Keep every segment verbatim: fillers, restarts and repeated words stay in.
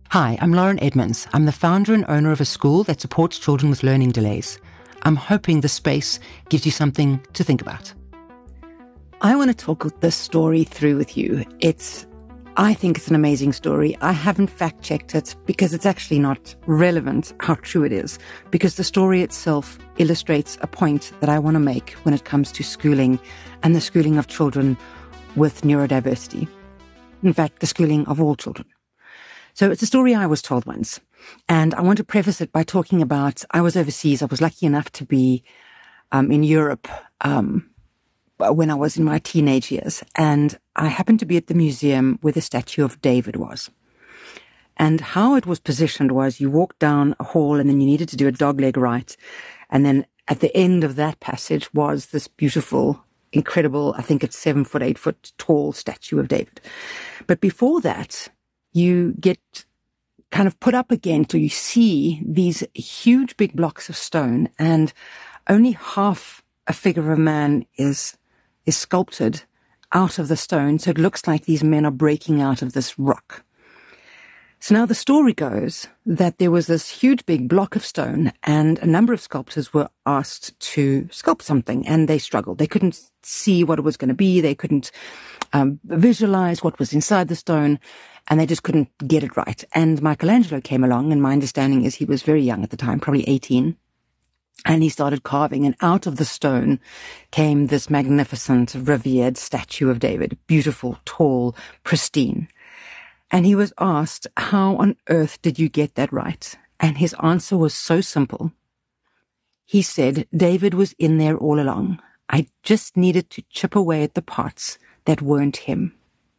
Hi, I'm Lauren Edmonds. I'm the founder and owner of a school that supports children with learning delays. I'm hoping this space gives you something to think about. I want to talk this story through with you. It's, I think it's an amazing story. I haven't fact-checked it because it's actually not relevant how true it is, because the story itself illustrates a point that I want to make when it comes to schooling and the schooling of children with neurodiversity. In fact, the schooling of all children. So it's a story I was told once, and I want to preface it by talking about, I was overseas. I was lucky enough to be um, in Europe um, when I was in my teenage years, and I happened to be at the museum where the statue of David was. And how it was positioned was you walked down a hall and then you needed to do a dogleg right, and then at the end of that passage was this beautiful, incredible, I think it's seven foot, eight foot tall statue of David. But before that, you get kind of put up against, or you see these huge big blocks of stone, and only half a figure of a man is is sculpted out of the stone. So it looks like these men are breaking out of this rock. So now the story goes that there was this huge big block of stone, and a number of sculptors were asked to sculpt something, and they struggled. They couldn't see what it was going to be. They couldn't um, visualize what was inside the stone, and they just couldn't get it right. And Michelangelo came along, and my understanding is he was very young at the time, probably eighteen, and he started carving, and out of the stone came this magnificent, revered statue of David, beautiful, tall, pristine. And he was asked, how on earth did you get that right? And his answer was so simple. He said, David was in there all along. I just needed to chip away at the parts that weren't him.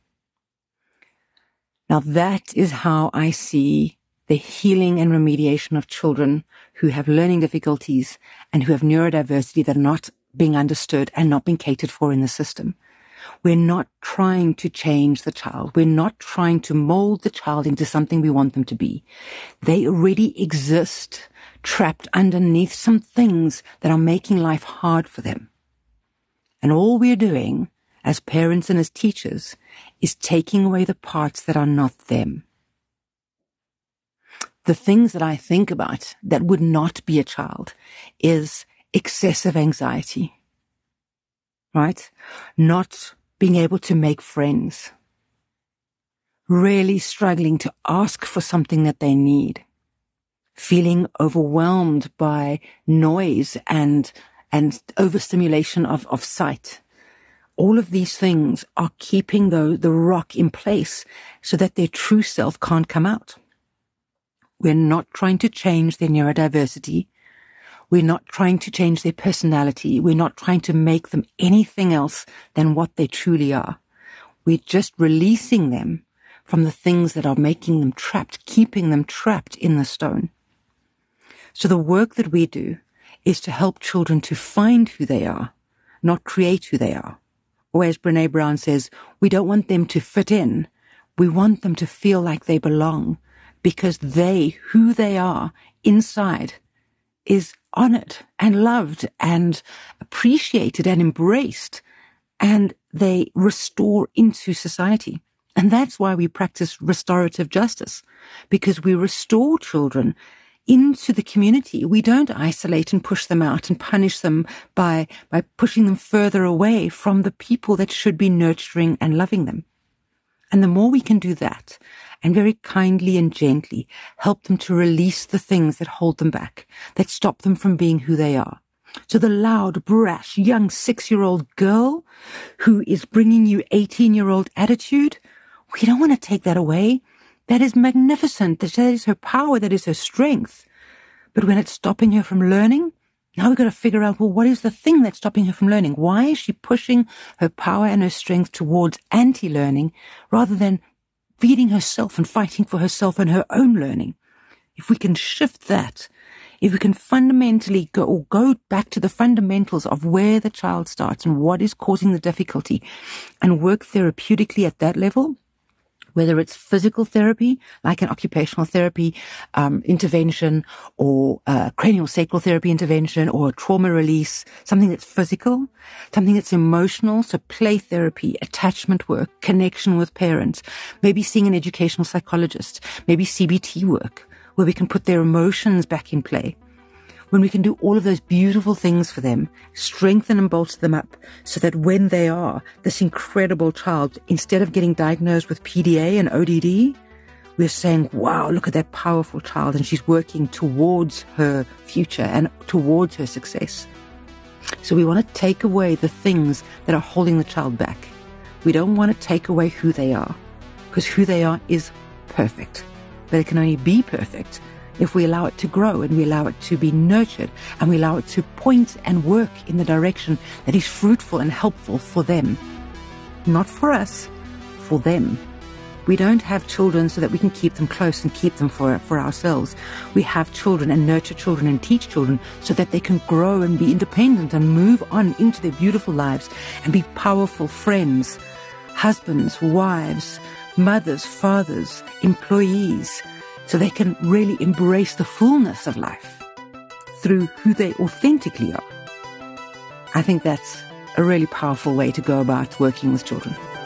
Now that is how I see the healing and remediation of children who have learning difficulties and who have neurodiversity that are not being understood and not being catered for in the system. We're not trying to change the child. We're not trying to mold the child into something we want them to be. They already exist, trapped underneath some things that are making life hard for them. And all we're doing as parents and as teachers is taking away the parts that are not them. The things that I think about that would not be a child is excessive anxiety, right? Not being able to make friends, really struggling to ask for something that they need, feeling overwhelmed by noise and and overstimulation of, of sight. All of these things are keeping the, the rock in place so that their true self can't come out. We're not trying to change their neurodiversity. We're not trying to change their personality. We're not trying to make them anything else than what they truly are. We're just releasing them from the things that are making them trapped, keeping them trapped in the stone. So the work that we do is to help children to find who they are, not create who they are. Or as Brené Brown says, we don't want them to fit in. We want them to feel like they belong, because they, who they are inside, is honored and loved and appreciated and embraced, and they restore into society. And that's why we practice restorative justice, because we restore children into the community. We don't isolate and push them out and punish them by, by pushing them further away from the people that should be nurturing and loving them. And the more we can do that, and very kindly and gently help them to release the things that hold them back, that stop them from being who they are. So the loud, brash, young six-year-old girl who is bringing you eighteen-year-old attitude, we don't want to take that away. That is magnificent. That is her power. That is her strength. But when it's stopping her from learning, now we've got to figure out, well, what is the thing that's stopping her from learning? Why is she pushing her power and her strength towards anti-learning rather than feeding herself and fighting for herself and her own learning? If we can shift that, if we can fundamentally go, or go back to the fundamentals of where the child starts and what is causing the difficulty, and work therapeutically at that level, whether it's physical therapy, like an occupational therapy um, intervention, or uh, craniosacral therapy intervention, or trauma release, something that's physical, something that's emotional, so play therapy, attachment work, connection with parents, maybe seeing an educational psychologist, maybe C B T work, where we can put their emotions back in play. When we can do all of those beautiful things for them, strengthen and bolster them up so that when they are this incredible child, instead of getting diagnosed with P D A and O D D, we're saying, wow, look at that powerful child, and she's working towards her future and towards her success. So we want to take away the things that are holding the child back. We don't want to take away who they are, because who they are is perfect, but it can only be perfect if we allow it to grow and we allow it to be nurtured and we allow it to point and work in the direction that is fruitful and helpful for them. Not for us, for them. We don't have children so that we can keep them close and keep them for, for ourselves. We have children and nurture children and teach children so that they can grow and be independent and move on into their beautiful lives and be powerful friends, husbands, wives, mothers, fathers, employees, so they can really embrace the fullness of life through who they authentically are. I think that's a really powerful way to go about working with children.